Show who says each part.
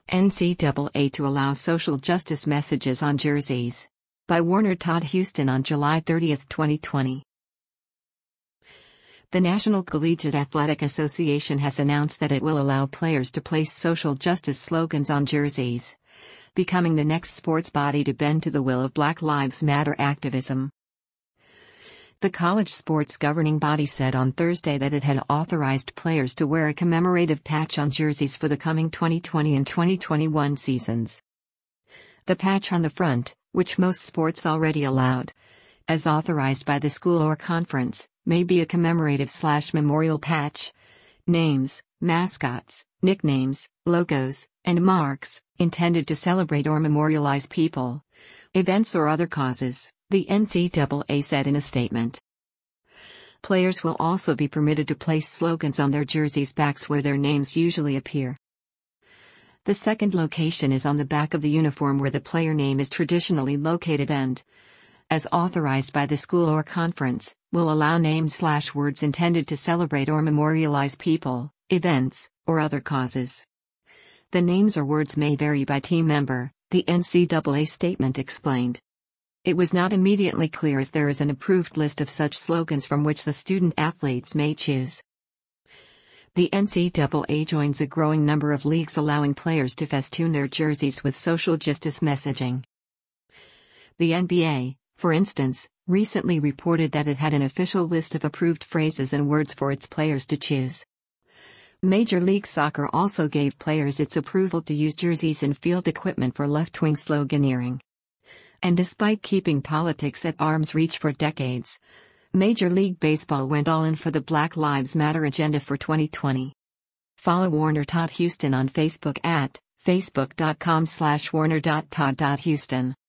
Speaker 1: NCAA to allow social justice messages on jerseys. By Warner Todd Huston on July 30, 2020. The National Collegiate Athletic Association has announced that it will allow players to place social justice slogans on jerseys, becoming the next sports body to bend to the will of Black Lives Matter activism. The college sports governing body said on Thursday that it had authorized players to wear a commemorative patch on jerseys for the coming 2020 and 2021 seasons. The patch on the front, which most sports already allowed, as authorized by the school or conference, may be a commemorative/memorial patch. Names, mascots, nicknames, logos, and marks, intended to celebrate or memorialize people, events or other causes, the NCAA said in a statement. Players will also be permitted to place slogans on their jerseys' backs where their names usually appear. The second location is on the back of the uniform where the player name is traditionally located and, as authorized by the school or conference, will allow names/words intended to celebrate or memorialize people, events, or other causes. The names or words may vary by team member, the NCAA statement explained. It was not immediately clear if there is an approved list of such slogans from which the student athletes may choose. The NCAA joins a growing number of leagues allowing players to festoon their jerseys with social justice messaging. The NBA, for instance, recently reported that it had an official list of approved phrases and words for its players to choose. Major League Soccer also gave players its approval to use jerseys and field equipment for left-wing sloganeering. And despite keeping politics at arm's reach for decades, Major League Baseball went all in for the Black Lives Matter agenda for 2020. Follow Warner Todd Huston on Facebook at facebook.com/warner.todd.huston.